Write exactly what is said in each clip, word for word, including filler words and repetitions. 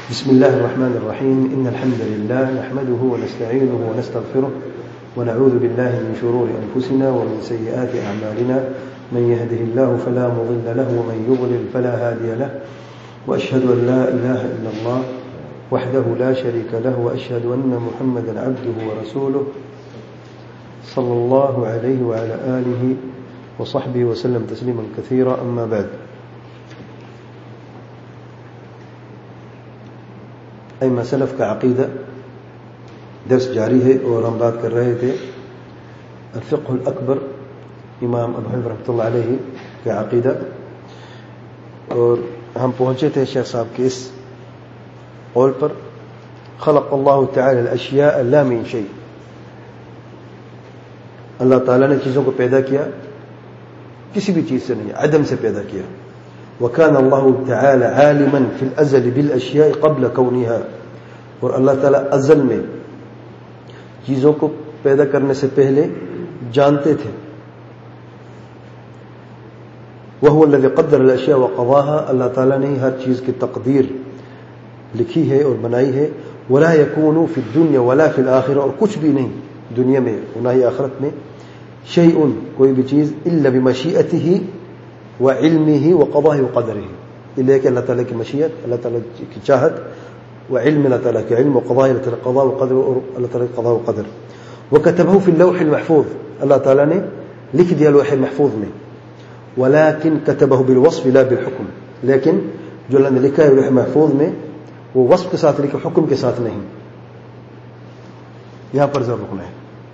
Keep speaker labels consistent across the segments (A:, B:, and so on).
A: بسم الله الرحمن الرحيم إن الحمد لله نحمده ونستعينه ونستغفره ونعوذ بالله من شرور أنفسنا ومن سيئات أعمالنا من يهده الله فلا مضل له ومن يضلل فلا هادي له وأشهد أن لا إله إلا الله وحده لا شريك له وأشهد أن محمدا عبده ورسوله صلى الله عليه وعلى آله وصحبه وسلم تسليما كثيرا أما بعد. ایمہ سلف کا عقیدہ درس جاری ہے اور ہم بات کر رہے تھے الفقہ الاکبر امام ابو حنیفہ رحمۃ اللہ علیہ کا عقیدہ، اور ہم پہنچے تھے شیخ صاحب کے اس قول پر خلق اللہ تعالی الاشیاء لا من شیء، اللہ تعالیٰ نے چیزوں کو پیدا کیا کسی بھی چیز سے نہیں، عدم سے پیدا کیا. وَكَانَ اللَّهُ تَعَالَى عَالِمًا فِي الْأَزَلِ بِالْأَشْيَاءِ قَبْلَ كَوْنِهَا، اور اللہ تعالیٰ ازل میں چیزوں کو پیدا کرنے سے پہلے جانتے تھے. وَهُوَ الَّذِي قَدَّرَ الْأَشْيَاءَ وَقَضَاهَا، اللہ تعالیٰ نے ہر چیز کی تقدیر لکھی ہے اور بنائی ہے. وَلَا يَكُونُ فِي الدُّنْيَا وَلَا فِي الْآخِرَةِ، اور کچھ بھی نہیں دنیا میں نہ ہی آخرت میں، شَيْءٌ کوئی بھی چیز إِلَّا بِمَشِيئَتِهِ وعلمه وقضائه وقدره، الا کہ اللہ تعالیٰ کی مشیت، اللہ تعالیٰ کی چاہت، وعلم اللہ تعالیٰ کے علم، وقضاء اللہ تعالیٰ قضاء وقدر، اور اللہ تعالیٰ کی قضاء وقدر. وكتبه في اللوح المحفوظ، اللہ تعالیٰ نے لکھ دیا لوح محفوظ میں. ولكن كتبه بالوصف لا بالحكم، لیکن جو اللہ نے لکھا ہے لوح محفوظ میں وہ وصف کے ساتھ لکھا، حکم کے ساتھ نہیں. یہاں پر ضرور رکنا ہے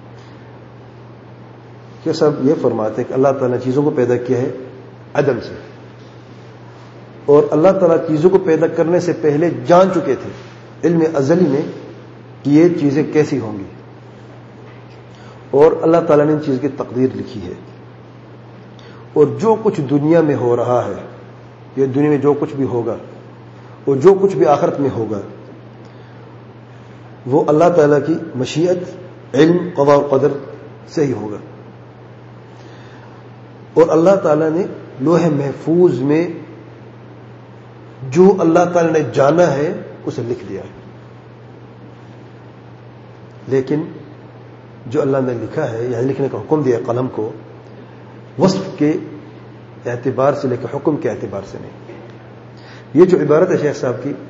A: کہ سب یہ فرماتے ہیں کہ اللہ تعالیٰ نے چیزوں کو پیدا کیا ہے عدم سے، اور اللہ تعالیٰ چیزوں کو پیدا کرنے سے پہلے جان چکے تھے علم ازلی میں کہ یہ چیزیں کیسی ہوں گی، اور اللہ تعالیٰ نے ان چیز کی تقدیر لکھی ہے. اور جو کچھ دنیا میں ہو رہا ہے، یہ دنیا میں جو کچھ بھی ہوگا اور جو کچھ بھی آخرت میں ہوگا، وہ اللہ تعالیٰ کی مشیت، علم، قضاء و قدر سے ہی ہوگا. اور اللہ تعالیٰ نے لوح محفوظ میں جو اللہ تعالیٰ نے جانا ہے اسے لکھ دیا ہے، لیکن جو اللہ نے لکھا ہے یعنی لکھنے کا حکم دیا قلم کو، وصف کے اعتبار سے لے کے حکم کے اعتبار سے نہیں. یہ جو عبارت ہے شیخ صاحب کی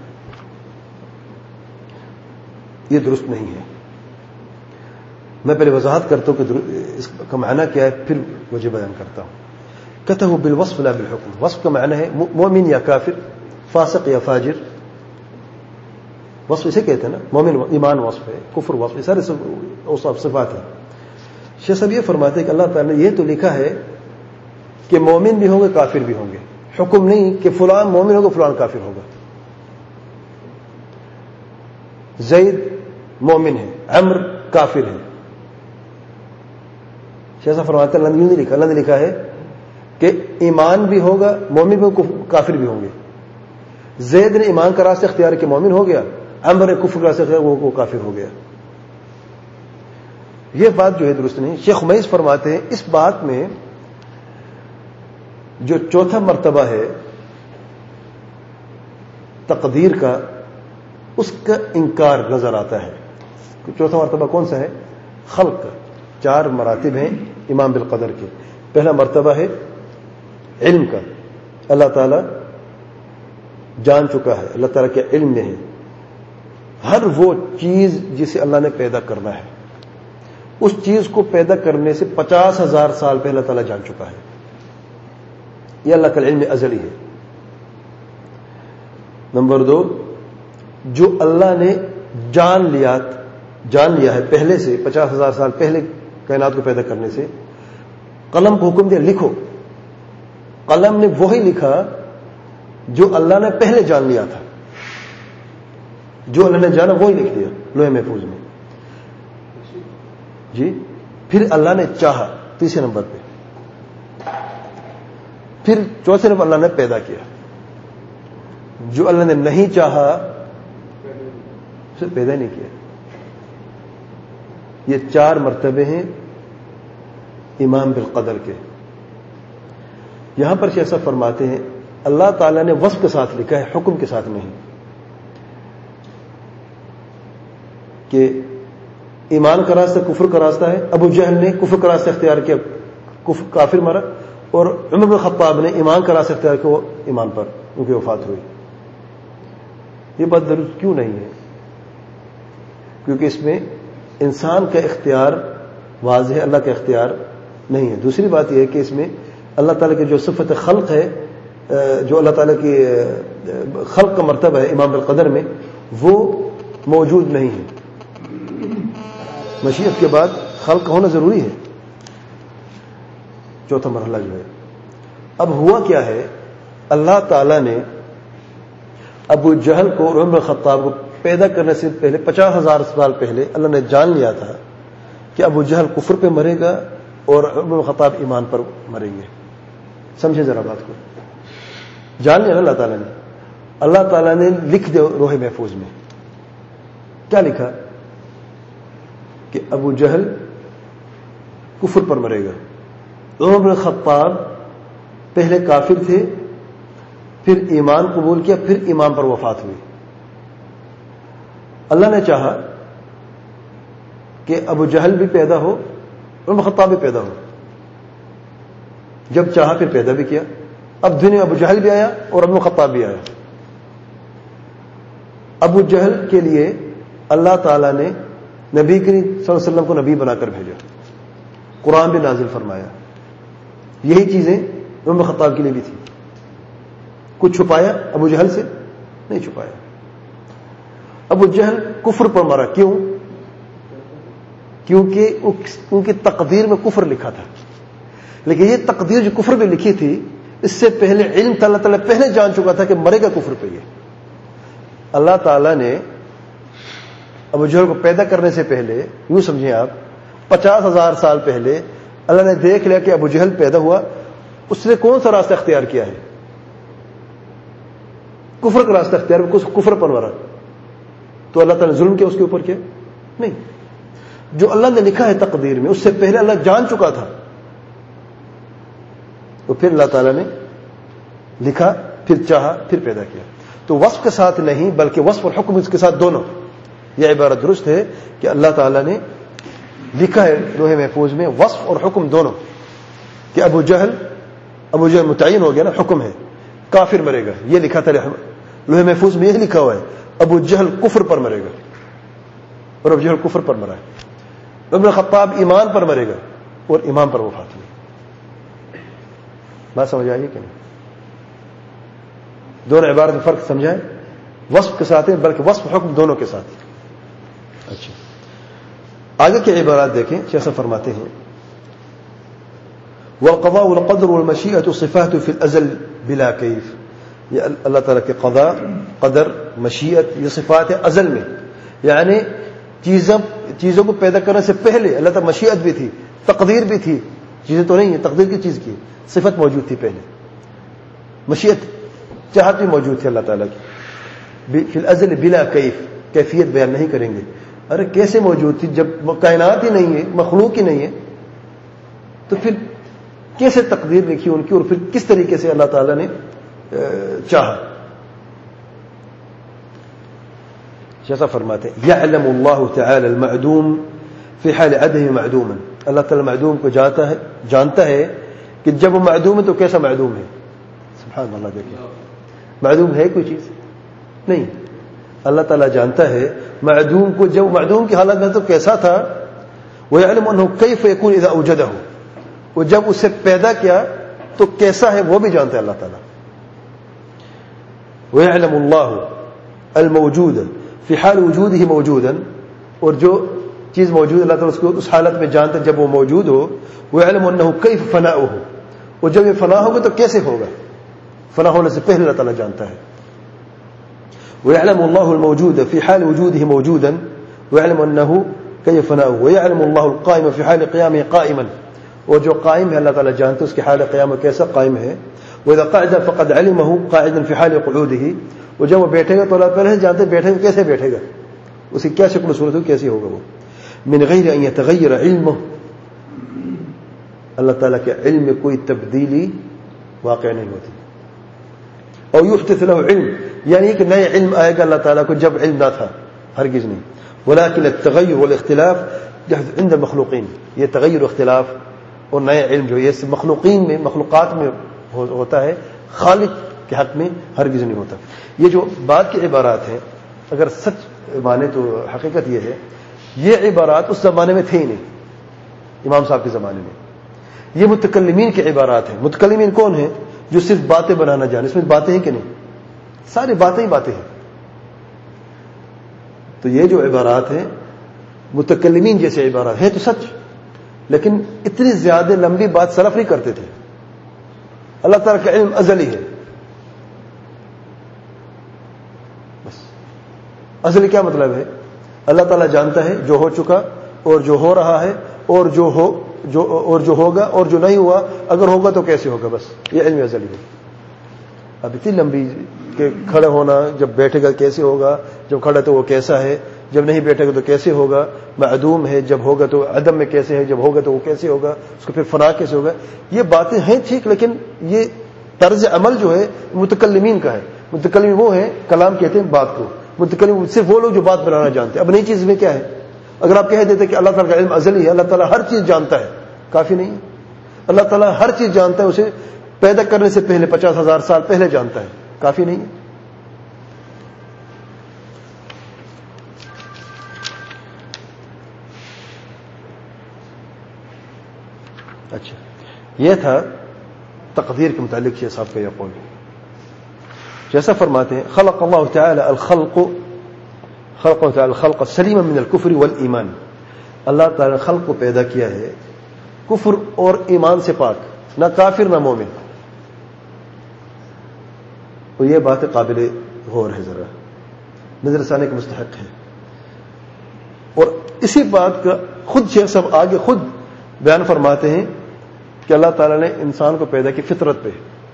A: یہ درست نہیں ہے. میں پہلے وضاحت کرتا ہوں کہ اس کا معنی کیا ہے، پھر وجہ بیان کرتا ہوں. کتبہ بالوصف لا بالحکم، وصف کا معنی ہے مومن یا کافر، فاسق یا فاجر. وصف اسے کہتے ہیں نا، مومن ایمان وصف ہے، کفر وصف ہے، سارے اوصاف صفات ہیں. شیخ صاحب یہ فرماتے ہیں کہ اللہ تعالیٰ نے یہ تو لکھا ہے کہ مومن بھی ہوں گے کافر بھی ہوں گے، حکم نہیں کہ فلان مومن ہوگا فلان کافر ہوگا. زید مومن ہے، عمر کافر ہے. شیخ صاحب فرماتے ہیں اللہ نے یوں نہیں لکھا، اللہ نے لکھا ہے کہ ایمان بھی ہوگا، مومن بھی کافر بھی ہوں گے. زید نے ایمان کا راستہ اختیار کیا، مومن ہو گیا. عمر نے کفر کا راستہ اختیار وہ کافر ہو گیا. یہ بات جو ہے درست نہیں. شیخ خمیس فرماتے ہیں اس بات میں جو چوتھا مرتبہ ہے تقدیر کا، اس کا انکار نظر آتا ہے. چوتھا مرتبہ کون سا ہے؟ خلق کا. چار مراتب ہیں امام بالقدر کے. پہلا مرتبہ ہے علم کا، اللہ تعالیٰ جان چکا ہے، اللہ تعالیٰ کے علم میں ہے ہر وہ چیز جسے اللہ نے پیدا کرنا ہے. اس چیز کو پیدا کرنے سے پچاس ہزار سال پہلے اللہ تعالیٰ جان چکا ہے. یہ اللہ کا علم ازلی ہے. نمبر دو، جو اللہ نے جان لیا جان لیا ہے پہلے سے، پچاس ہزار سال پہلے کائنات کو پیدا کرنے سے، قلم کو حکم دیا لکھو. قلم نے وہی لکھا جو اللہ نے پہلے جان لیا تھا، جو اللہ نے جانا وہی لکھ دیا لوح محفوظ میں. جی پھر اللہ نے چاہا تیسرے نمبر پہ، پھر چوتھے نمبر اللہ نے پیدا کیا. جو اللہ نے نہیں چاہا اسے پیدا نہیں کیا. یہ چار مرتبے ہیں امام بالقدر کے. یہاں پر شیخ صاحب فرماتے ہیں اللہ تعالیٰ نے وصف کے ساتھ لکھا ہے، حکم کے ساتھ نہیں. کہ ایمان کا راستہ کفر کا راستہ ہے. ابو جہل نے کفر کا راستہ اختیار کیا, کفر کافر مرا, اور عمر بن خطاب نے ایمان کا راستہ اختیار کیا, وہ ایمان پر ان کی وفات ہوئی. یہ بات درست کیوں نہیں ہے؟ کیونکہ اس میں انسان کا اختیار واضح ہے, اللہ کا اختیار نہیں ہے. دوسری بات یہ ہے کہ اس میں اللہ تعالیٰ کی جو صفت خلق ہے, جو اللہ تعالیٰ کی خلق کا مرتبہ ہے امام القدر میں, وہ موجود نہیں ہے. مشیت کے بعد خلق ہونا ضروری ہے, چوتھا مرحلہ جو ہے. اب ہوا کیا ہے, اللہ تعالیٰ نے ابو جہل کو اور عمر خطاب کو پیدا کرنے سے پہلے پچاس ہزار سال پہلے اللہ نے جان لیا تھا کہ ابو جہل کفر پہ مرے گا اور عمر خطاب ایمان پر مریں گے. سمجھے ذرا بات کو, جان لیا نا اللہ تعالیٰ نے. اللہ تعالیٰ نے لکھ دیا روح محفوظ میں. کیا لکھا؟ کہ ابو جہل کفر پر مرے گا. عمر بن خطاب پہلے کافر تھے, پھر ایمان قبول کیا, پھر ایمان پر وفات ہوئی. اللہ نے چاہا کہ ابو جہل بھی پیدا ہو, عمر بن خطاب بھی پیدا ہو. جب چاہا پھر پیدا بھی کیا. اب دنیا میں ابو جہل بھی آیا اور عمر بن خطاب بھی آیا. ابو جہل کے لیے اللہ تعالیٰ نے نبی کریم صلی اللہ علیہ وسلم کو نبی بنا کر بھیجا, قرآن بھی نازل فرمایا. یہی چیزیں عمر بن خطاب کے لیے بھی تھی. کچھ چھپایا ابو جہل سے؟ نہیں چھپایا. ابو جہل کفر پر مرا. کیوں؟ کیونکہ ان کی تقدیر میں کفر لکھا تھا. لیکن یہ تقدیر جو کفر میں لکھی تھی, اس سے پہلے علم اللہ تعالیٰ پہلے جان چکا تھا کہ مرے گا کفر پہ. یہ اللہ تعالیٰ نے ابو جہل کو پیدا کرنے سے پہلے, یوں سمجھیں آپ, پچاس ہزار سال پہلے اللہ نے دیکھ لیا کہ ابو جہل پیدا ہوا, اس نے کون سا راستہ اختیار کیا ہے؟ کفر کا راستہ اختیار, کفر پر مرا. تو اللہ تعالیٰ نے ظلم کیا اس کے اوپر؟ کیا نہیں. جو اللہ نے لکھا ہے تقدیر میں, اس سے پہلے اللہ جان چکا تھا. تو پھر اللہ تعالیٰ نے لکھا, پھر چاہا, پھر پیدا کیا. تو وصف کے ساتھ نہیں بلکہ وصف اور حکم اس کے ساتھ دونوں. یہ عبارت درست ہے کہ اللہ تعالیٰ نے لکھا ہے لوح محفوظ میں وصف اور حکم دونوں, کہ ابو جہل ابو جہل متعین ہو گیا نا, حکم ہے کافر مرے گا. یہ لکھا تھا لوح محفوظ میں, یہ لکھا ہوا ہے ابو جہل کفر پر مرے گا, اور ابو جہل کفر پر مرا ہے. عمر خطاب ایمان پر مرے گا اور ایمان پر وفات ہوئی. بات سمجھ آئیے کہ نہیں؟ دونوں عبارت میں فرق سمجھائیں. وصف کے ساتھ ہے بلکہ وصف حکم دونوں کے ساتھ. اچھا, آگے کے عبارات دیکھیں. جیسا فرماتے ہیں والقضاء والقدر والمشیئة صفات فی الازل بلا کیف. یہ اللہ تعالیٰ کے قضاء, قدر, مشیت, یہ صفات ہے ازل میں. یعنی چیزوں چیزوں کو پیدا کرنے سے پہلے اللہ تعالیٰ مشیت بھی تھی, تقدیر بھی تھی. چیزیں تو نہیں ہے, تقدیر کی چیز کی صفت موجود تھی پہلے. مشیت, چاہت بھی موجود تھی اللہ تعالیٰ کی فی الازل بلا کیف. کیفیت بیان نہیں کریں گے. ارے کیسے موجود تھی جب کائنات ہی نہیں ہے, مخلوق ہی نہیں ہے, تو پھر کیسے تقدیر لکھی ان کی, اور پھر کس طریقے سے اللہ تعالیٰ نے چاہا. جیسا فرماتے ہیں یعلم اللہ تعالی المعدوم فی حال عدم معدوما. اللہ تعالیٰ معدوم کو جانتا ہے جانتا ہے کہ جب وہ معدوم ہے تو کیسا معدوم ہے. سبحان اللہ. دیکھیں, معدوم ہے کوئی چیز نہیں. اللہ تعالیٰ جانتا ہے معدوم کو, جب معدوم کی حالت میں تو کیسا تھا. وَيَعْلَمُ أَنَّهُ كَيْفَ يَكُونُ إِذَا أَوْجَدَهُ. وہ جب اسے پیدا کیا تو کیسا ہے وہ بھی جانتا ہے اللہ تعالیٰ. وَيَعْلَمُ اللَّهُ الْمَوْجُودَ فِي حَالِ وُجُودِهِ مَوْجُودًا. اور جو چیز موجود اللہ تعالیٰ اس کو اس حالت میں جانتا ہے جب وہ موجود ہو. وَيَعْلَمُ أَنَّهُ كَيْفَ فَنَاؤُهُ. اور جب یہ فنا ہوگا تو کیسے ہوگا. فنا ہونے سے پہلے اللہ تعالیٰ جانتا ہے. ويعلم الله الموجود في حال وجوده موجودا ويعلم أنه كيف فناؤه. ويعلم الله القائم في حال قيامه قائما. اور جو قائم ہے اللہ تعالیٰ جانتا ہے اس کی حال قیام کیسا قائم ہے. وإذا قعد فقد علمه قاعدا في حال قعوده. اور جب وہ بیٹھے گا تو اللہ پہلے جانتے بیٹھے گا کیسے بیٹھے گا, اس کی کیا شکل و صورت ہو, کیسی ہوگا وہ. من غیر ان يتغير علمه. اللہ تعالیٰ کے علم میں کوئی تبدیلی واقع نہیں ہوتی. اور یحدث له علم, یعنی کہ نئے علم آئے گا اللہ تعالیٰ کو جب علم نہ تھا, ہرگز نہیں. ولكن التغير والاختلاف عند المخلوقین، یہ تغیر و اختلاف اور نئے علم جو یہ مخلوقین میں مخلوقات میں ہوتا ہے، خالق کے حق میں ہرگز نہیں ہوتا۔ یہ جو بعد کی عبارات ہیں اگر سچ مانے تو حقیقت یہ ہے یہ عبارات اس زمانے میں تھے ہی نہیں، امام صاحب کے زمانے میں۔ یہ متکلمین کی عبارات ہیں۔ متکلمین کون ہیں؟ جو صرف باتیں بنانا جانے، اس میں باتیں ہیں کہ نہیں؟ ساری باتیں ہی باتیں ہیں۔ تو یہ جو عبارات ہیں متکلمین جیسے عبارات ہیں تو سچ، لیکن اتنی زیادہ لمبی بات سلف نہیں کرتے تھے۔ اللہ تعالیٰ کا علم ازلی ہے، بس۔ ازلی کیا مطلب ہے؟ اللہ تعالیٰ جانتا ہے جو ہو چکا اور جو ہو رہا ہے اور جو ہو جو اور جو ہوگا اور جو نہیں ہوا، اگر ہوگا تو کیسے ہوگا، بس یہ علم ازلی ہے۔ اب اتنی لمبی کہ کھڑے ہونا، جب بیٹھے گا کیسے ہوگا، جب کھڑا تو وہ کیسا ہے، جب نہیں بیٹھے گا تو کیسے ہوگا، معدوم ہے جب ہوگا تو عدم میں کیسے ہے، جب ہوگا تو وہ کیسے ہوگا، اس کو پھر فنا کیسے ہوگا۔ یہ باتیں ہیں ٹھیک، لیکن یہ طرز عمل جو ہے متکلمین کا ہے۔ متکلم وہ ہیں، کلام کہتے ہیں بات کو، متکلم صرف وہ لوگ جو بات بنانا جانتے ہیں۔ اب نئی چیز میں کیا ہے؟ اگر آپ کہہ دیتے کہ اللہ تعالیٰ کا علم ازلی ہے، اللہ تعالیٰ ہر چیز جانتا ہے، کافی نہیں ہے۔ اللہ تعالیٰ ہر چیز جانتا ہے، اسے پیدا کرنے سے پہلے پچاس ہزار سال پہلے جانتا ہے، کافی نہیں ہے۔ اچھا، یہ تھا تقدیر کے متعلق شیخ صاحب کا یہ قول۔ جیسا فرماتے ہیں خلق اللہ تعالی الخلق خلق تعالی الخلق سلیما من الکفر والایمان، اللہ تعالی نے خلق کو پیدا کیا ہے کفر اور ایمان سے پاک، نہ کافر نہ مومن۔ تو یہ بات قابل غور ہے، ذرا نظر ثانی کے مستحق ہے۔ اور اسی بات کا خود شیخ صاحب آگے خود بیان فرماتے ہیں کہ اللہ تعالیٰ نے انسان کو پیدا کی فطرت پہ،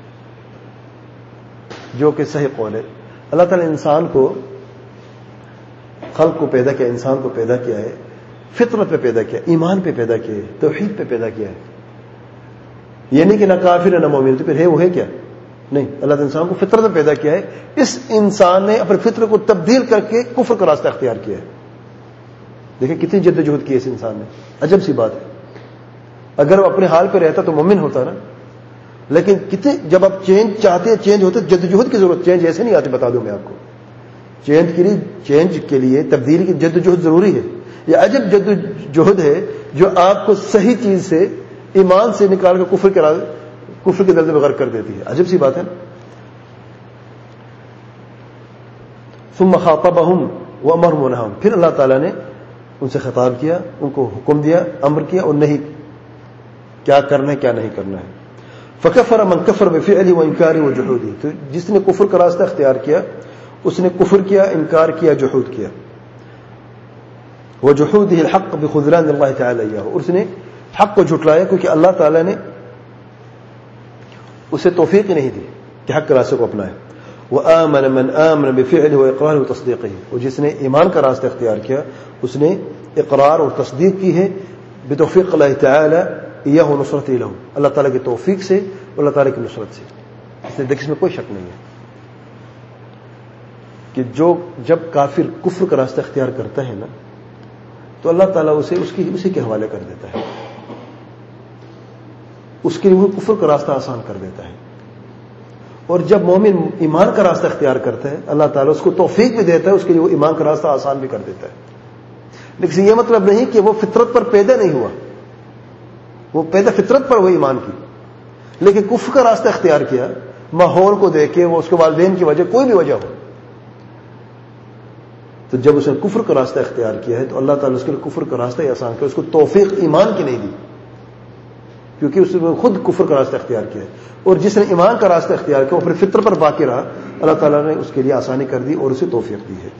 A: جو کہ صحیح قول ہے۔ اللہ تعالیٰ نے انسان کو خلق کو پیدا کیا، انسان کو پیدا کیا ہے فطرت پہ پیدا کیا، ایمان پہ پیدا کیا ہے، توحید پہ پیدا کیا ہے۔ یہ نہیں کہ نہ کافر ہے نہ مومن، تو پھر ہے وہ ہے کیا؟ نہیں، اللہ تعالیٰ نے انسان کو فطرت میں پیدا کیا ہے۔ اس انسان نے اپنے فطرت کو تبدیل کر کے کفر کا راستہ اختیار کیا ہے۔ دیکھیں کتنی جد وجہد کی ہے اس انسان نے، عجب سی بات ہے۔ اگر وہ اپنے حال پہ رہتا تو مومن ہوتا نا، لیکن کتنے جب آپ چینج چاہتے ہیں، چینج ہوتے جدوجہد کی ضرورت، چینج ایسے نہیں آتے، بتا دوں میں آپ کو۔ چینج کے لیے چینج کے لیے تبدیلی کی جدوجہد ضروری ہے۔ یہ عجب جدوجہد ہے جو آپ کو صحیح چیز سے، ایمان سے نکال کر کفر کے کفر کے دلدل میں غرق کر دیتی ہے۔ عجب سی بات ہے نا۔ ثم خاطبهم وامرهم ونهاهم، پھر اللہ تعالیٰ نے ان سے خطاب کیا، ان کو حکم دیا، امر کیا اور نہیں کیا کرنا ہے کیا نہیں کرنا ہے۔ فکفر من کفر بفعله وانکاره وجحوده، تو جس نے کفر کا راستہ اختیار کیا اس نے کفر کیا، انکار کیا، جحود کیا۔ وجحوده الحق بخذلان اللہ تعالی ایاہ، اور اس نے حق کو جھٹلایا کیونکہ اللہ تعالی نے اسے توفیق نہیں دی کہ حق کے راستے کو اپنائے۔ وآمن من آمن بفعله واقراره وتصديقه، اور جس نے ایمان کا راستہ اختیار کیا اس نے اقرار اور تصدیق کی ہے بتوفیق اللہ تعالی ایاہ نصرته له، اللہ تعالی کی توفیق سے، اللہ تعالی کی نصرت سے۔ اس نے دیکھ اس میں کوئی شک نہیں ہے کہ جو جب کافر کفر کا راستہ اختیار کرتا ہے نا تو اللہ تعالیٰ اسے اس کی اسی کے حوالے کر دیتا ہے، اس کے لیے وہ کفر کا راستہ آسان کر دیتا ہے۔ اور جب مومن ایمان کا راستہ اختیار کرتا ہے اللہ تعالیٰ اس کو توفیق بھی دیتا ہے، اس کے لیے وہ ایمان کا راستہ آسان بھی کر دیتا ہے۔ لیکن یہ مطلب نہیں کہ وہ فطرت پر پیدا نہیں ہوا، وہ پیدا فطرت پر ہوئی ایمان کی، لیکن کفر کا راستہ اختیار کیا، ماحول کو دیکھ کے، وہ اس کے والدین کی وجہ، کوئی بھی وجہ ہو، تو جب اس نے کفر کا راستہ اختیار کیا ہے تو اللہ تعالیٰ اس کے لیے کفر کا راستہ ہی آسان کیا، اس کو توفیق ایمان کی نہیں دی کیونکہ اس نے خود کفر کا راستہ اختیار کیا ہے۔ اور جس نے ایمان کا راستہ اختیار کیا وہ پھر فطر پر باقی رہا، اللہ تعالیٰ نے اس کے لیے آسانی کر دی اور اسے توفیق دی ہے۔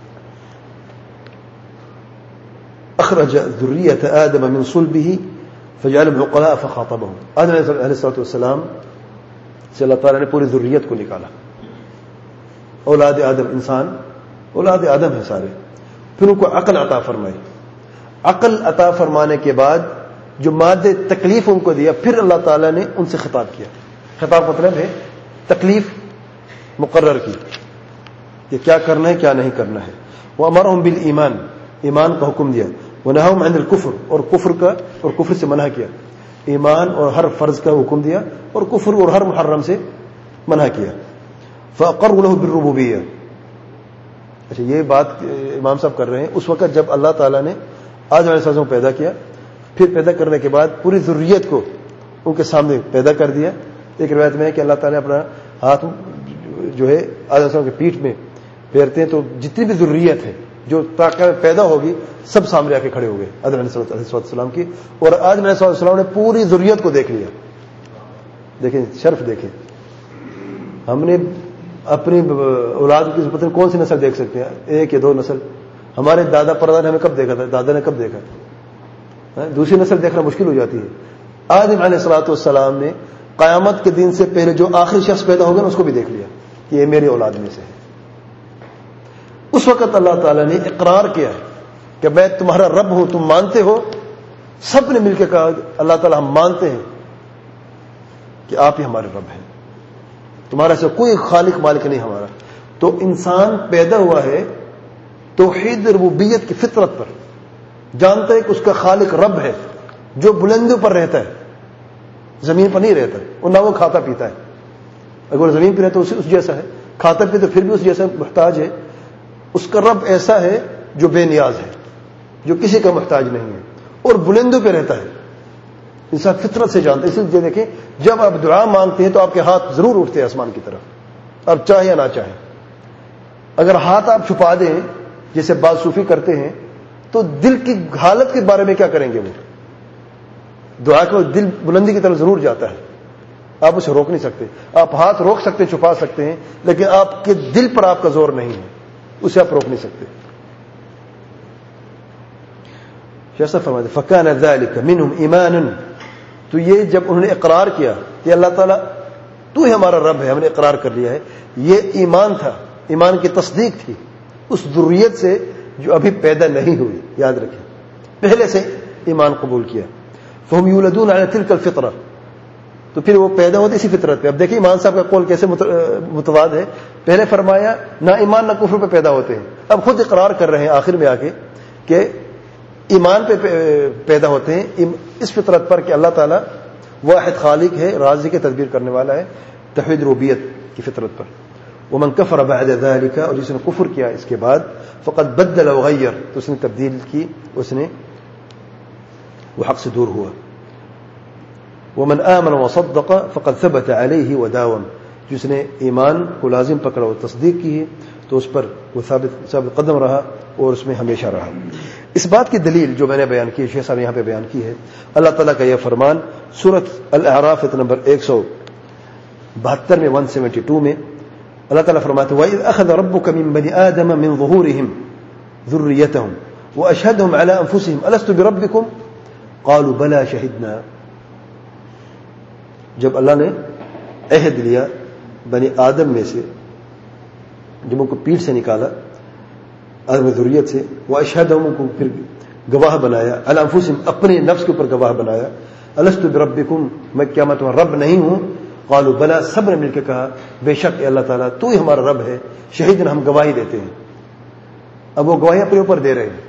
A: اخرج ذریۃ آدم من صلبہ فجعلهم عقلاء فخاطبهم، آدم علیہ الصلوۃ والسلام سے اللہ تعالیٰ نے پوری ذریت کو نکالا، اولاد آدم، انسان اولاد آدم ہے سارے، پھر ان کو عقل عطا فرمائی۔ عقل عطا فرمانے کے بعد جو مادہ تکلیف ان کو دیا، پھر اللہ تعالیٰ نے ان سے خطاب کیا۔ خطاب مطلب ہے تکلیف مقرر کی کہ کیا کرنا ہے کیا نہیں کرنا ہے۔ وَأَمَرَهُمْ بِالْإِيمَانِ، ایمان کا حکم دیا، ونہاہم عن الکفر، اور کفر کا اور کفر سے منع کیا، ایمان اور ہر فرض کا حکم دیا اور کفر اور ہر محرم سے منع کیا. فاقروا له بالربوبیہ. اچھا یہ بات امام صاحب کر رہے ہیں اس وقت جب اللہ تعالیٰ نے آدم علیہ السلام کو پیدا کیا، پھر پیدا کرنے کے بعد پوری ذریت کو ان کے سامنے پیدا کر دیا. ایک روایت میں ہے کہ اللہ تعالیٰ نے اپنا ہاتھ جو ہے آدم علیہ السلام کی پیٹھ میں پھیرتے ہیں تو جتنی بھی ذریت ہے جو طاقت پیدا ہوگی سب سامنے آ کے کھڑے ہو گئے آدم علیہ السلام کی، اور آدم علیہ السلام نے پوری ذریت کو دیکھ لیا. دیکھیں شرف دیکھیں، ہم نے اپنی اولاد کی پتہ نہیں کون سی نسل دیکھ سکتے ہیں، ایک یا دو نسل. ہمارے دادا پردادا نے ہمیں کب دیکھا تھا، دادا نے کب دیکھا، دوسری نسل دیکھنا مشکل ہو جاتی ہے. آدم علیہ الصلوۃ والسلام نے قیامت کے دن سے پہلے جو آخری شخص پیدا ہوگا اس کو بھی دیکھ لیا کہ یہ میری اولاد میں سے ہے. اس وقت اللہ تعالیٰ نے اقرار کیا کہ میں تمہارا رب ہوں، تم مانتے ہو. سب نے مل کے کہا اللہ تعالیٰ ہم مانتے ہیں کہ آپ ہی ہمارے رب ہیں، تمہارا سے کوئی خالق مالک نہیں ہمارا. تو انسان پیدا ہوا ہے توحید ربوبیت کی فطرت پر، جانتا ہے کہ اس کا خالق رب ہے جو بلندیوں پر رہتا ہے، زمین پر نہیں رہتا ہے، اور نہ وہ کھاتا پیتا ہے. اگر وہ زمین پہ رہتا ہے اس جیسا ہے، کھاتا پیتا پھر بھی اس جیسا محتاج ہے. اس کا رب ایسا ہے جو بے نیاز ہے، جو کسی کا محتاج نہیں ہے، اور بلندوں پہ رہتا ہے. انسان فطرت سے جانتا ہے. اس لیے دیکھیں جب آپ دعا مانگتے ہیں تو آپ کے ہاتھ ضرور اٹھتے ہیں آسمان کی طرف، آپ چاہیں یا نہ چاہیں. اگر ہاتھ آپ چھپا دیں جیسے بعض صوفی کرتے ہیں تو دل کی حالت کے بارے میں کیا کریں گے؟ وہ دعا کا دل بلندی کی طرف ضرور جاتا ہے، آپ اسے روک نہیں سکتے. آپ ہاتھ روک سکتے ہیں، چھپا سکتے ہیں، لیکن آپ کے دل پر آپ کا زور نہیں ہے، اسے آپ روک نہیں سکتے. جیسا فرماتے فکان ذلک منہم ایمانا، تو یہ جب انہوں نے اقرار کیا کہ اللہ تعالیٰ تو ہی ہمارا رب ہے، ہم نے اقرار کر لیا ہے، یہ ایمان تھا، ایمان کی تصدیق تھی اس ذریت سے جو ابھی پیدا نہیں ہوئی. یاد رکھیں پہلے سے ایمان قبول کیا. فہم یولدون علی تلک الفطرہ، تو پھر وہ پیدا ہوتے اسی فطرت پہ. اب دیکھیں امام صاحب کا قول کیسے متضاد ہے. پہلے فرمایا نہ ایمان نہ کفر پہ پیدا ہوتے ہیں، اب خود اقرار کر رہے ہیں آخر میں آ کے کہ ایمان پہ پیدا ہوتے ہیں اس فطرت پر کہ اللہ تعالیٰ واحد خالق ہے، رازق ہے، تدبیر کرنے والا ہے، توحید ربوبیت کی فطرت پر. ومن کفر بعد ذلك، اور جس نے کفر کیا اس کے بعد، فقد بدل وغیر، تو اس نے تبدیل کی، اس نے وہ حق سے دور ہوا. ومن آمن وصدق فقد ثبت علیہ وداوم، جس نے ایمان کو لازم پکڑا اور تصدیق کی ہے تو اس پر وہ ثابت ثابت قدم رہا اور اس میں ہمیشہ رہا. اس بات کی دلیل جو میں نے بیان کی، شیخ صاحب یہاں پہ بیان کی ہے، اللہ تعالیٰ کا یہ فرمان سورۃ الاعراف نمبر ایک سو بہتر میں ایک سو بہتر میں اللہ تعالیٰ فرماتے ہیں وَإِذْ أَخَذَ رَبُّكَ مِنْ بَنِي آدَمَ مِنْ ظُهُورِهِمْ ذُرِّيَّتَهُمْ وَأَشْهَدَهُمْ عَلَىٰ أَنفُسِهِمْ أَلَسْتُ بِرَبِّكُمْ قَالُوا بَلَىٰ شَهِدْنَا. جب اللہ نے عہد لیا بنی آدم میں سے، جب ان کو پیٹ سے نکالا آدم ذریت سے، وَأَشْهَدَهُمْ کو پھر گواہ بنایا، عَلَىٰ أَنفُسِهِمْ اپنے نفس کے اوپر گواہ بنایا، أَلَسْتُ بِرَبِّكُمْ میں کیا میں تمہارا رب نہیں ہوں؟ قالوا بلا، سب نے مل کے کہا بے شک اے اللہ تعالیٰ تو ہی ہمارا رب ہے، شہید ہم گواہی دیتے ہیں. اب وہ گواہی اپنے اوپر دے رہے ہیں.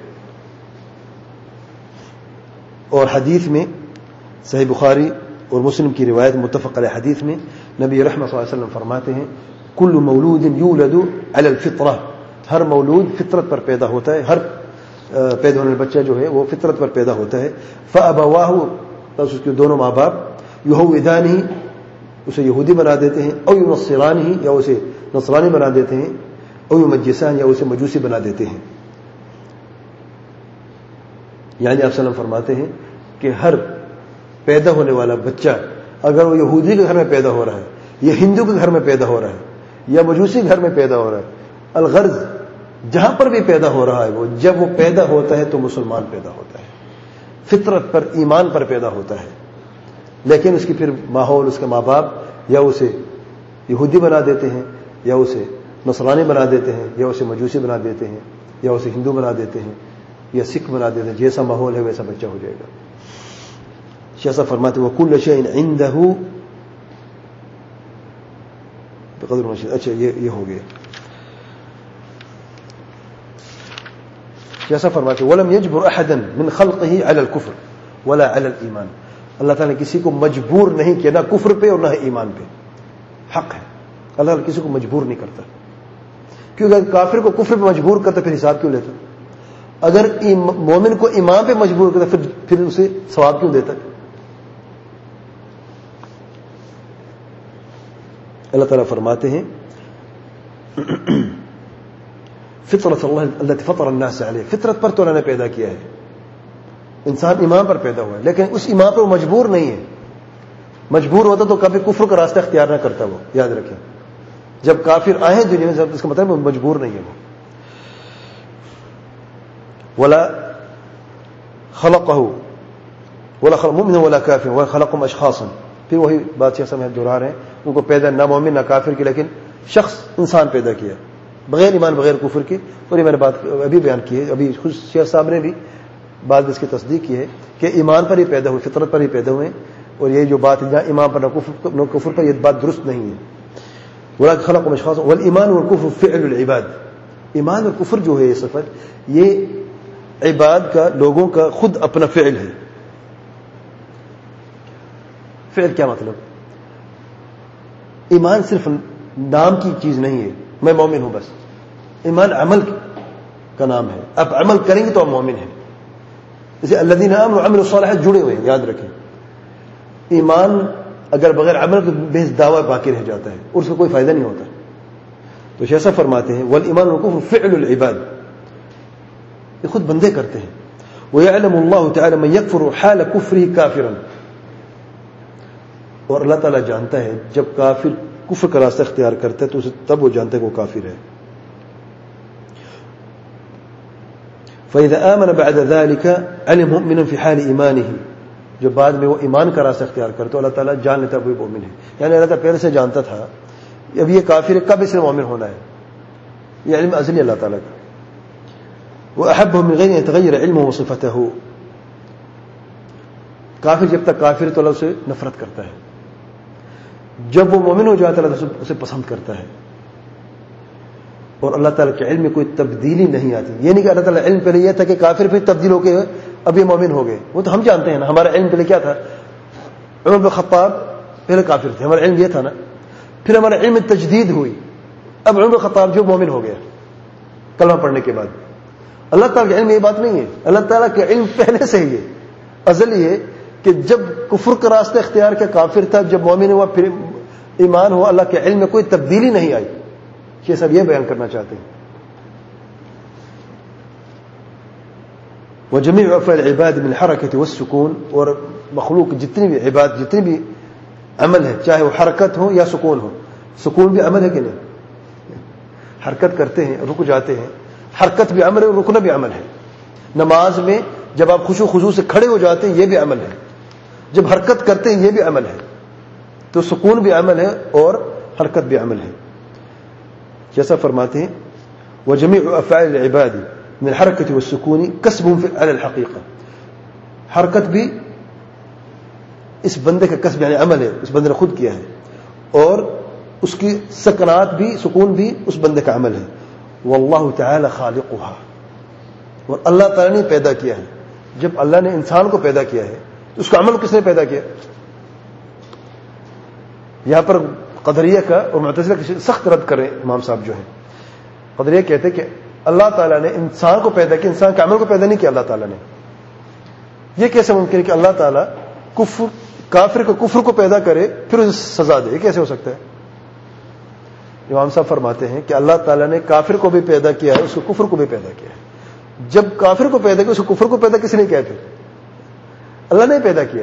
A: اور حدیث میں صحیح بخاری اور مسلم کی روایت متفق علیہ حدیث میں نبی رحمۃ صلی اللہ علیہ وسلم فرماتے ہیں کل مولود یولد علی الفطرہ، ہر مولود فطرت پر پیدا ہوتا ہے، ہر پیدا ہونے والا بچہ جو ہے وہ فطرت پر پیدا ہوتا ہے. فابواہ، بس اس کے دونوں ماں باپ، یہودانہ اسے یہودی بنا دیتے ہیں، او ینصرانی یا اسے نصرانی بنا دیتے ہیں، او یمجسان یا اسے مجوسی بنا دیتے ہیں. یعنی آپ وسلم فرماتے ہیں کہ ہر پیدا ہونے والا بچہ اگر وہ یہودی کے گھر میں پیدا ہو رہا ہے یا ہندو کے گھر میں پیدا ہو رہا ہے یا مجوسی گھر میں پیدا ہو رہا ہے، الغرض جہاں پر بھی پیدا ہو رہا ہے وہ جب وہ پیدا ہوتا ہے تو مسلمان پیدا ہوتا ہے، فطرت پر ایمان پر پیدا ہوتا ہے. لیکن اس کی پھر ماحول، اس کے ماں باپ یا اسے یہودی بنا دیتے ہیں یا اسے نصرانی بنا دیتے ہیں یا اسے مجوسی بنا دیتے ہیں یا اسے ہندو بنا دیتے ہیں یا سکھ بنا دیتے ہیں. جیسا ماحول ہے ویسا بچہ ہو جائے گا. شیخ صاحب فرماتے ہیں وَكُلَّ شَيْءٍ عِندَهُ بقدر مشیئته. اچھا یہ یہ ہو گیا. جیسا فرماتے وَلَمْ يَجْبُرْ أَحَدًا مِنْ خَلْقِهِ عَلَى الْكُفْرِ وَلَا عَلَى الْإِيمَانِ. اللہ تعالیٰ نے کسی کو مجبور نہیں کیا، نہ کفر پہ اور نہ ایمان پہ. حق ہے، اللہ تعالیٰ کسی کو مجبور نہیں کرتا. کیونکہ اگر کافر کو کفر پہ مجبور کرتا پھر حساب کیوں لیتا؟ اگر مومن کو ایمان پہ مجبور کرتا پھر پھر اسے ثواب کیوں دیتا؟ اللہ تعالیٰ فرماتے ہیں فطرت اللہ التي فطر الناس علیہ، فطرت پر تو اللہ نے پیدا کیا ہے. انسان ایمان پر پیدا ہوا ہے، لیکن اس ایمان پر وہ مجبور نہیں ہے. مجبور ہوتا تو کبھی کفر کا راستہ اختیار نہ کرتا. وہ یاد رکھیں، جب کافر آئے دنیا میں اس کا مطلب وہ مجبور نہیں ہے. وہ ولا خلقه ولا خلق مؤمن ولا کافر ولا خلقهم اشخاصا. پھر وہی بات سے ہم دہرا رہے ہیں، ان کو پیدا نہ مومن نہ کافر کی، لیکن شخص انسان پیدا کیا بغیر ایمان بغیر کفر کے. اور یہ میں نے بات ابھی بیان کی ہے، ابھی خود شیخ صاحب نے بھی بعد اس کی تصدیق کی ہے کہ ایمان پر ہی پیدا ہوئے، فطرت پر ہی پیدا ہوئے. اور یہ جو بات ہے ایمان پر نہ کفر نہ کفر پر، یہ بات درست نہیں ہے. ولا خلق اشخاص والایمان والکفر فعل العباد. ایمان اور کفر جو ہے یہ صفت، یہ عباد کا، لوگوں کا خود اپنا فعل ہے. فعل کیا مطلب؟ ایمان صرف نام کی چیز نہیں ہے، میں مومن ہوں بس. ایمان عمل کا نام ہے. اب عمل کریں گے تو آپ مومن ہیں. جیسے الذین آمنوا وعملوا الصالحات جڑے ہوئے ہیں. یاد رکھیں، ایمان اگر بغیر عمل کے بحث دعویٰ باقی رہ جاتا ہے اور اس کا کوئی فائدہ نہیں ہوتا. تو جیسا فرماتے ہیں والایمان والکفر فعل العباد، یہ خود بندے کرتے ہیں. وَيَعْلَمُ اللَّهُ تَعَالَى مَنْ يَكْفُرُ حَالَ كُفْرِهِ كَافِرًا. اور اللہ تعالیٰ جانتا ہے جب کافر کفر کا راستہ اختیار کرتا ہے تو اسے تب وہ جانتا ہے کہ وہ کافر ہے. فَإِذَا آمَنَ بَعْدَ ذَلِكَ عَلِمْ مُؤْمِنًا فِي حَالِ إِيمَانِهِ. جو بعد میں وہ ایمان کا راستہ اختیار کرتا تو اللہ تعالیٰ جان لیتا وہ مومن ہے. یعنی اللہ تعالیٰ پہلے سے جانتا تھا اب یہ کافر ہے، کب اس نے مومن ہونا ہے. یہ علم ازلی اللہ تعالیٰ کا. وَأَحَبَّهُ مِنْ غَيْرِ أَنْ يَتَغَيَّرَ عِلْمُهُ وَصِفَتَهُ. کافر جب تک کافر تو اللہ اسے نفرت کرتا ہے، جب وہ مومن ہو جاتا ہے اللہ اسے پسند کرتا ہے. اور اللہ تعالیٰ کے علم میں کوئی تبدیلی نہیں آتی. یہ نہیں کہ اللہ تعالیٰ علم پہلے یہ تھا کہ کافر پھر تبدیل ہو کے اب یہ مومن ہو گئے. وہ تو ہم جانتے ہیں نا، ہمارا علم پہلے کیا تھا؟ عمر بن خطاب پہلے کافر تھے، ہمارا علم یہ تھا نا. پھر ہمارا علم میں تجدید ہوئی، اب عمر بن خطاب جو مومن ہو گیا کلمہ پڑھنے کے بعد. اللہ تعالیٰ کے علم میں یہ بات نہیں ہے. اللہ تعالیٰ کے علم پہلے سے ہی ہے، ازلی ہے، کہ جب کفر کا راستہ اختیار کیا کافر تھا، جب مومن ہوا پھر ایمان ہوا. اللہ کے علم میں کوئی تبدیلی نہیں آئی. یہ سب یہ بیان کرنا چاہتے ہیں. وجميع افعال العباد من الحركه والسكون. اور مخلوق جتنی بھی عباد جتنی بھی عمل ہے، چاہے وہ حرکت ہو یا سکون ہو. سکون بھی عمل ہے کہ نہیں؟ حرکت کرتے ہیں، رک جاتے ہیں، حرکت بھی عمل ہے، رکنا بھی عمل ہے. نماز میں جب آپ خشوع خضوع سے کھڑے ہو جاتے ہیں یہ بھی عمل ہے، جب حرکت کرتے ہیں یہ بھی عمل ہے. تو سکون بھی عمل ہے اور حرکت بھی عمل ہے. جیسا فرماتے ہیں وجميع افعال العباد من الحركه والسكون كسب على الحقيقه. حرکت بھی اس بندے کا کسب یعنی عمل ہے، اس بندے نے خود کیا ہے. اور اس کی سکنات بھی، سکون بھی اس بندے کا عمل ہے. والله تعالی خالقها. اور اللہ تعالی نے پیدا کیا ہے. جب اللہ نے انسان کو پیدا کیا ہے تو اس کا عمل کس نے پیدا کیا؟ یہاں پر قدریہ کا اور معتزلہ کا سخت رد کریں امام صاحب جو ہیں. قدریہ کہتے ہیں کہ اللہ تعالیٰ نے انسان کو پیدا کیا، انسان کے عمل کو پیدا نہیں کیا اللہ تعالیٰ نے. یہ کیسے ممکن ہے کہ اللہ تعالیٰ کفر کافر کو کفر کو پیدا کرے پھر اسے سزا دے؟ یہ کیسے ہو سکتا ہے؟ امام صاحب فرماتے ہیں کہ اللہ تعالیٰ نے کافر کو بھی پیدا کیا ہے، اس کو کفر کو بھی پیدا کیا ہے. جب کافر کو پیدا کیا اس کو کفر کو پیدا کس نے کیا تھا؟ اللہ نے پیدا کیا.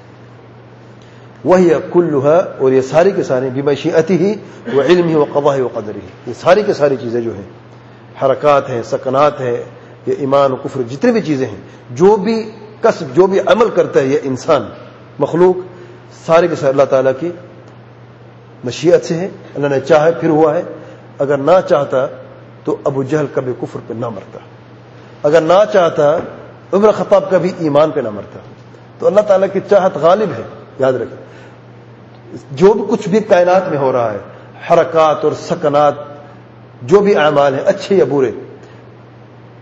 A: وہی کلھا، اور یہ ساری کے سارے بمشیئتہ وعلمہ وقضائہ وقدرہ. یہ ساری کے ساری چیزیں جو ہیں، حرکات ہیں، سکنات ہیں، یہ ایمان و کفر جتنی بھی چیزیں ہیں، جو بھی کسب جو بھی عمل کرتا ہے یہ انسان مخلوق، سارے کے سارے اللہ تعالیٰ کی مشیت سے ہے. اللہ نے چاہا پھر ہوا ہے. اگر نہ چاہتا تو ابو جہل کبھی کفر پہ نہ مرتا، اگر نہ چاہتا عمر خطاب کبھی ایمان پہ نہ مرتا. تو اللہ تعالیٰ کی چاہت غالب ہے. یاد رکھیں، جو بھی کچھ بھی کائنات میں ہو رہا ہے، حرکات اور سکنات، جو بھی اعمال ہیں اچھے یا برے،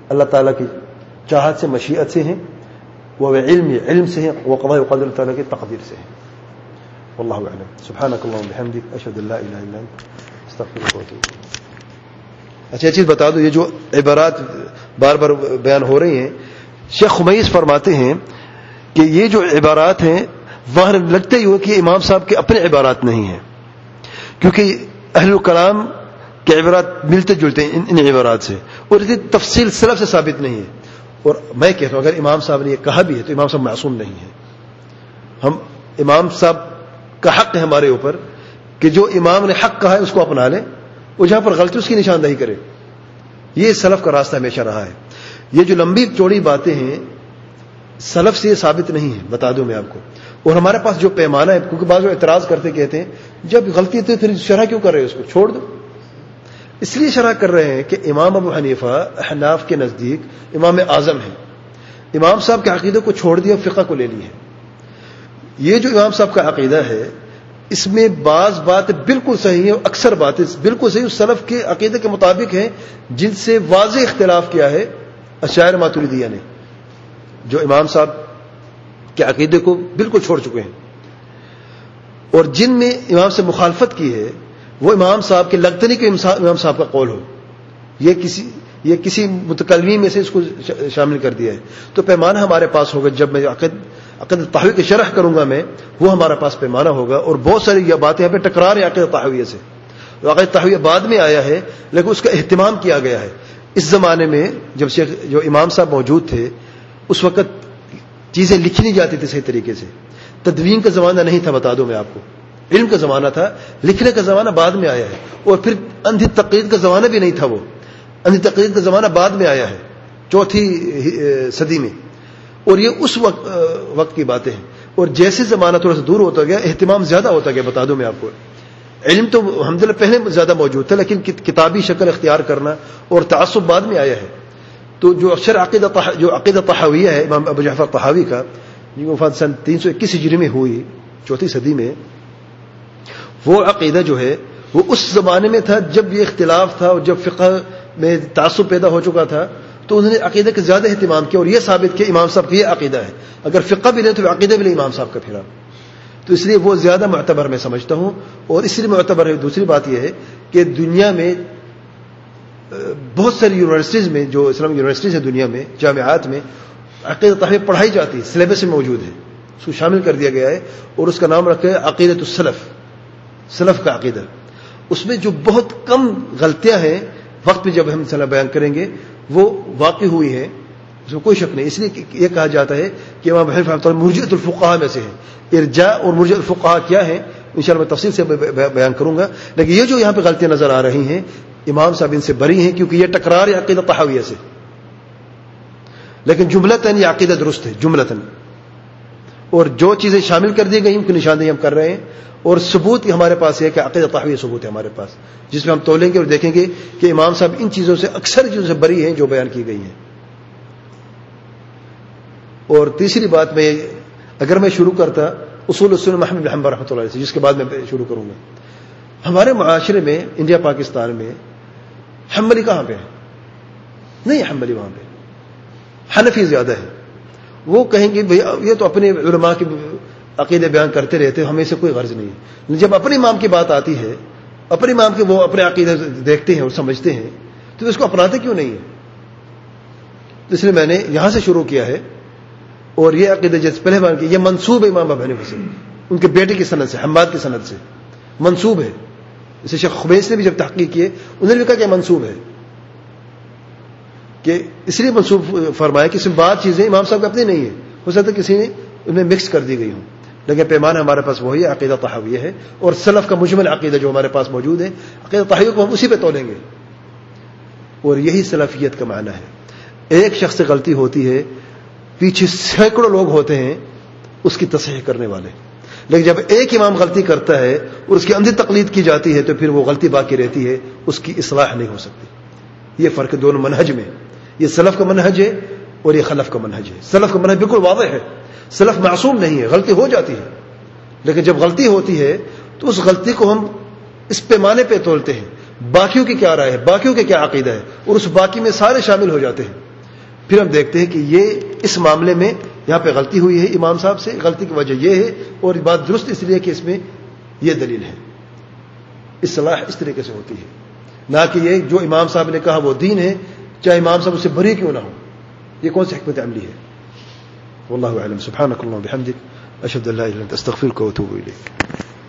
A: اللہ تعالیٰ کی چاہت سے، مشیت سے ہیں، وہ علم علم سے ہیں، وہ قضاء و قدر اللہ تعالیٰ کی تقدیر سے ہیں. واللہ اعلم. سبحانک اللہم وبحمدک، اشہد ان لا الہ الا انت، استغفرک و اتوب الیک. اچھا چیز بتا دو، یہ جو عبارات بار بار بیان ہو رہی ہیں، شیخ خمیس فرماتے ہیں کہ یہ جو عبارات ہیں وہاں لگتے ہی ہو کہ امام صاحب کے اپنے عبارات نہیں ہیں، کیونکہ اہل کلام کے عبارات ملتے جلتے ہیں ان عبارات سے، اور اس کی تفصیل سلف سے ثابت نہیں ہے. اور میں کہتا ہوں اگر امام صاحب نے یہ کہا بھی ہے تو امام صاحب معصوم نہیں ہے. ہم امام صاحب کا حق ہے ہمارے اوپر کہ جو امام نے حق کہا ہے اس کو اپنا لیں، اور جہاں پر غلطی اس کی نشاندہی کرے. یہ سلف کا راستہ ہمیشہ رہا ہے. یہ جو لمبی چوڑی باتیں ہیں سلف سے یہ ثابت نہیں ہے، بتا دوں میں آپ کو. اور ہمارے پاس جو پیمانہ ہے، کیونکہ بعض اعتراض کرتے کہتے ہیں جب غلطی تو پھر شرح کیوں کر رہے ہو، اس کو چھوڑ دو. اس لیے شرح کر رہے ہیں کہ امام ابو حنیفہ احناف کے نزدیک امام اعظم ہیں. امام صاحب کے عقیدے کو چھوڑ دیا، فقہ کو لے لی ہے. یہ جو امام صاحب کا عقیدہ ہے اس میں بعض باتیں بالکل صحیح ہیں، اکثر باتیں بالکل صحیح سلف کے عقیدے کے مطابق ہیں، جن سے واضح اختلاف کیا ہے اشاعرہ ماتریدیہ نے، جو امام صاحب کے عقیدے کو بالکل چھوڑ چکے ہیں. اور جن میں امام سے مخالفت کی ہے وہ امام صاحب کے لگتے نہیں کہ امام صاحب کا قول ہو، یہ کسی یہ کسی متکلمین میں سے اس کو شامل کر دیا ہے. تو پیمانہ ہمارے پاس ہوگا، جب میں عقید عقید طحاوی کی شرح کروں گا میں، وہ ہمارے پاس پیمانہ ہوگا. اور بہت ساری یہ باتیں یہاں پہ ٹکرار ہیں عقید طحاویہ سے. عقید طحاویہ بعد میں آیا ہے لیکن اس کا اہتمام کیا گیا ہے. اس زمانے میں جب شیخ جو امام صاحب موجود تھے اس وقت چیزیں لکھی نہیں جاتی تھی صحیح طریقے سے. تدوین کا زمانہ نہیں تھا، بتا دوں میں آپ کو. علم کا زمانہ تھا، لکھنے کا زمانہ بعد میں آیا ہے. اور پھر اندھی تقلید کا زمانہ بھی نہیں تھا، وہ اندھی تقلید کا زمانہ بعد میں آیا ہے چوتھی صدی میں. اور یہ اس وقت وقت کی باتیں ہیں. اور جیسے زمانہ تھوڑا سا دور ہوتا گیا اہتمام زیادہ ہوتا گیا. بتا دوں میں آپ کو، علم تو الحمدللہ پہلے زیادہ موجود تھا لیکن کتابی شکل اختیار کرنا اور تعصب بعد میں آیا ہے. تو جو اکثر عقیدہ جو عقیدہ طحاویہ ہے امام ابو جعفر طحاوی کا، جن کی وفات سن تین سو اکیس ہجری میں ہوئی، چوتھی صدی میں، وہ عقیدہ جو ہے وہ اس زمانے میں تھا جب یہ اختلاف تھا اور جب فقہ میں تعصب پیدا ہو چکا تھا. تو انہوں نے عقیدہ کے زیادہ اہتمام کیا اور یہ ثابت کیا امام صاحب کا یہ عقیدہ ہے. اگر فقہ بھی نہیں تو عقیدہ بھی نہیں امام صاحب کا پھرا. تو اس لیے وہ زیادہ معتبر میں سمجھتا ہوں. اور اس لیے معتبر ہے. دوسری بات یہ ہے کہ دنیا میں بہت ساری یونیورسٹیز میں، جو اسلام یونیورسٹیز ہیں دنیا میں، جامعات میں عقیدہ طحاوی پڑھائی جاتی ہے، سلیبس میں موجود ہے، اس کو شامل کر دیا گیا ہے اور اس کا نام رکھا ہے عقیدۃ السلف، سلف کا عقیدہ. اس میں جو بہت کم غلطیاں ہیں وقت پہ جب ہم انشاءاللہ بیان کریں گے وہ واقع ہوئی ہیں، اس میں کوئی شک نہیں. اس لیے یہ کہا جاتا ہے کہ امام ابو حنیفہ رحمۃ اللہ مرجئۃ الفقہاء میں سے ہیں. ارجاء اور مرجئۃ الفقہاء کیا ہیں انشاءاللہ میں تفصیل سے بیان کروں گا. لیکن یہ جو یہاں پہ غلطیاں نظر آ رہی ہیں امام صاحب ان سے بری ہیں کیونکہ یہ ٹکرار ہے عقیدہ طحاویہ سے. لیکن جملتاً یہ عقیدہ درست ہے جملتاً. اور جو چیزیں شامل کر دی گئی ان کی نشاندہی ہم کر رہے ہیں. اور ثبوت ہمارے پاس ہے کہ عقیدہ طحاویہ ثبوت ہے ہمارے پاس، جس میں ہم تولیں گے اور دیکھیں گے کہ امام صاحب ان چیزوں سے اکثر چیزوں سے بری ہیں جو بیان کی گئی ہیں. اور تیسری بات میں اگر میں شروع کرتا اصول السنہ محمد بن حنبل رحمۃ اللہ علیہ سے، جس کے بعد میں شروع کروں گا. ہمارے معاشرے میں انڈیا پاکستان میں حنبلی کہاں پہ ہے؟ نہیں حنبلی وہاں پہ حنفی زیادہ ہے. وہ کہیں گے بھئی یہ تو اپنے علماء کے عقیدے بیان کرتے رہتے، ہمیں سے کوئی غرض نہیں ہے. جب اپنے امام کی بات آتی ہے، اپنے امام کے وہ اپنے عقیدے دیکھتے ہیں اور سمجھتے ہیں تو اس کو اپناتے کیوں نہیں ہے؟ اس لیے میں نے یہاں سے شروع کیا ہے. اور یہ عقیدہ جیسے پہلے بیان کیا، یہ منسوب ہے امام ابو حنیفہ سے، ان کے بیٹے کی سند سے، حماد کی سند سے منسوب ہے. اسے شیخ خمیس نے بھی جب تحقیق کیے انہوں نے بھی کہا کہ منسوب ہے، کہ اس لیے منسوب فرمایا کہ اس میں بعض چیزیں امام صاحب کے اپنے نہیں ہیں، ہو سکتا ہے کسی نے ان میں مکس کر دی گئی ہوں. لیکن پیمانہ ہمارے پاس وہی عقیدہ طحاویہ ہے اور سلف کا مجمل عقیدہ جو ہمارے پاس موجود ہے عقیدہ طحاویہ کو ہم اسی پہ تولیں گے. اور یہی سلفیت کا معنی ہے. ایک شخص سے غلطی ہوتی ہے، پیچھے سینکڑوں لوگ ہوتے ہیں اس کی تصحیح کرنے والے. لیکن جب ایک امام غلطی کرتا ہے اور اس کی اندھی تقلید کی جاتی ہے تو پھر وہ غلطی باقی رہتی ہے، اس کی اصلاح نہیں ہو سکتی. یہ فرق ہے دونوں منہج میں. یہ سلف کا منہج ہے اور یہ خلف کا منہج ہے. سلف کا منہج بالکل واضح ہے، سلف معصوم نہیں ہے، غلطی ہو جاتی ہے. لیکن جب غلطی ہوتی ہے تو اس غلطی کو ہم اس پیمانے پہ تولتے ہیں، باقیوں کی کیا رائے ہے، باقیوں کے کیا عقیدہ ہے، اور اس باقی میں سارے شامل ہو جاتے ہیں. پھر ہم دیکھتے ہیں کہ یہ اس معاملے میں یہاں پہ غلطی ہوئی ہے امام صاحب سے، غلطی کی وجہ یہ ہے، اور بات درست اس لیے کہ اس میں یہ دلیل ہے، اصلاح اس طریقے سے ہوتی ہے، نہ کہ یہ جو امام صاحب نے کہا وہ دین ہے، چاہے امام صاحب اس سے بری کیوں نہ ہو. یہ کون سی حکمت عملی ہے؟ واللہ اعلم. سبحانک اللہم وبحمدک، اشہد ان لا الہ الا انت، استغفرک واتوب الیک.